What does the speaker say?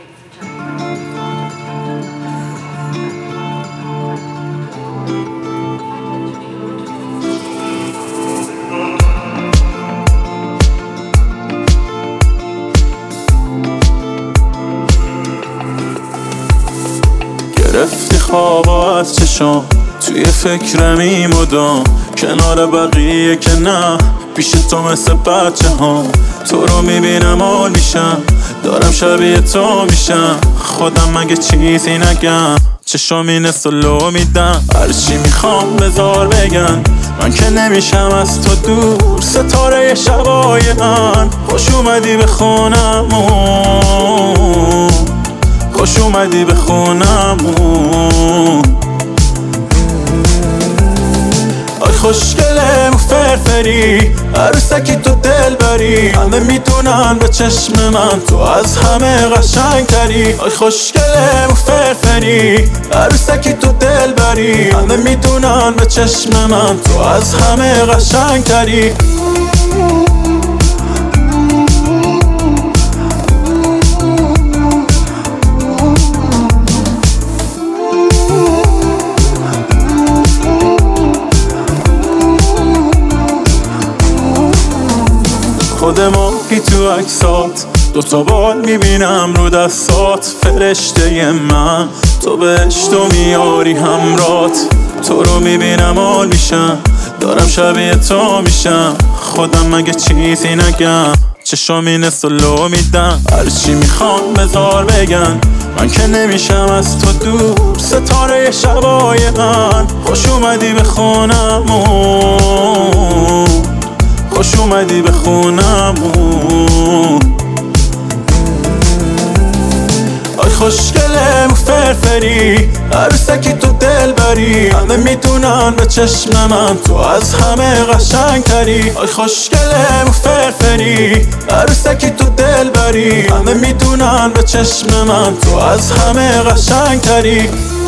گرفتی خوابا از چشام، توی فکرمی مدام، کنار بقیه که نه، پیش تو مثل بچه ها. تو رو میبینم حال میشم، دارم شبیه تو میشم، خودم مگه چیزی نگم، چشامی نسلو میدم، هرچی میخوام بذار بگن، من که نمیشم از تو دور، ستاره شبای من. خوش اومدی به خونمون، خوش اومدی به خونمون. آی خوشگله و فرفری، عروسکی تو دل بری، همه میدونن به چشم من تو از همه قشنگ تری. آی خوشگله و فرفری، عروسکی تو دل بری، همه میدونن به چشم من تو از همه قشنگ تری. خود ماهی تو عکسات، دوتا بال میبینم رو دستات، فرشته من تو بهشت و میاری همرات. تو رو میبینم حال میشم، دارم شبیه تو میشم، خودم مگه چیزی نگم، چشامی نسلو میدم، هرچی میخوام بذار بگن، من که نمیشم از تو دور، ستاره شبای من. خوش اومدی به خونمون، خوش اومدی به خونمون. آی خوشگله و فرفری، عروسکی تو دل بری، همه میدونن به چشم من تو از همه قشنگ تری. آی خوشگله و فرفری، عروسکی تو دل بری، همه میدونن به چشم من تو از همه قشنگ تری.